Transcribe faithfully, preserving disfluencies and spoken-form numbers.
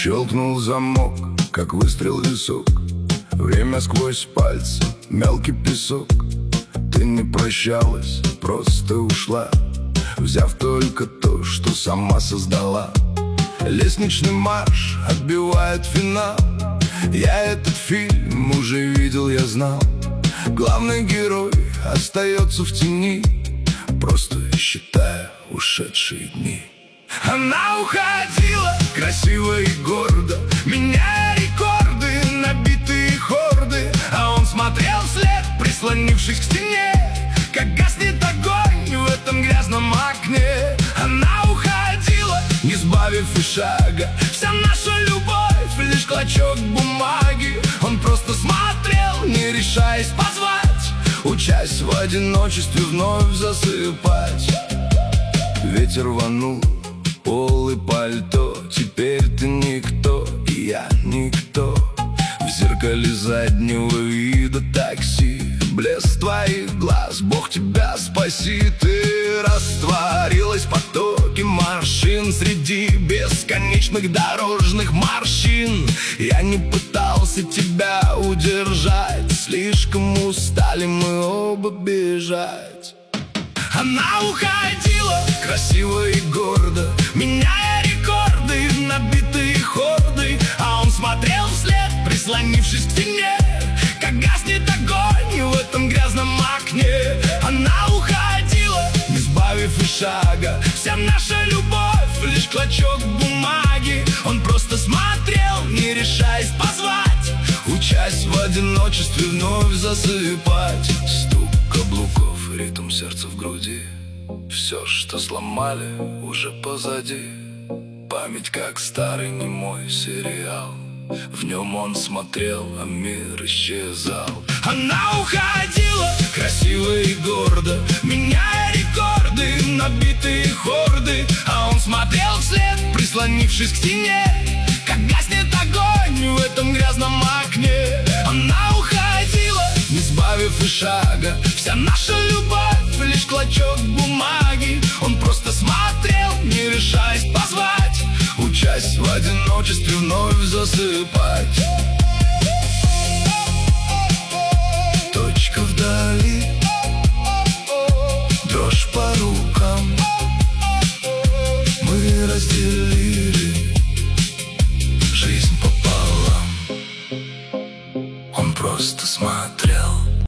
Щелкнул замок, как выстрел в висок. Время сквозь пальцы, мелкий песок. Ты не прощалась, просто ушла, взяв только то, что сама создала. Лестничный марш отбивает финал. Я этот фильм уже видел, я знал. Главный герой остается в тени, просто считая ушедшие дни. Она уходила красиво и гордо, меняя рекорды, набитые хорды. А он смотрел вслед, прислонившись к стене, как гаснет огонь в этом грязном окне. Она уходила, не сбавив и шага. Вся наша любовь — лишь клочок бумаги. Он просто смотрел, не решаясь позвать, учась в одиночестве вновь засыпать. Ветер рванул полы пальто. Теперь ты никто, и я никто. В зеркале заднего вида такси, блеск твоих глаз, Бог тебя спаси. Ты растворилась в потоке машин среди бесконечных дорожных морщин. Я не пытался тебя удержать, слишком устали мы оба бежать. Она уходила красиво и гордо, меняя рекорды, набитые хорды. А он смотрел вслед, прислонившись к стене, как гаснет огонь в этом грязном окне. Она уходила, не сбавив и шага. Вся наша любовь — лишь клочок бумаги. Он просто смотрел, не решаясь позвать, учась в одиночестве вновь засыпать. Стук каблуков, ритм сердца в груди. Все, что сломали, уже позади. Память, как старый немой сериал. В нем он смотрел, а мир исчезал. Она уходила красиво и гордо, меняя рекорды, набитые хорды. А он смотрел вслед, прислонившись к стене, как гаснет огонь в этом грязном окне. Она уходила, не сбавив и шага. Вся наша любовь — лишь клочок бумаги. Он просто смотрел, не решаясь позвать, учась в одиночестве вновь засыпать.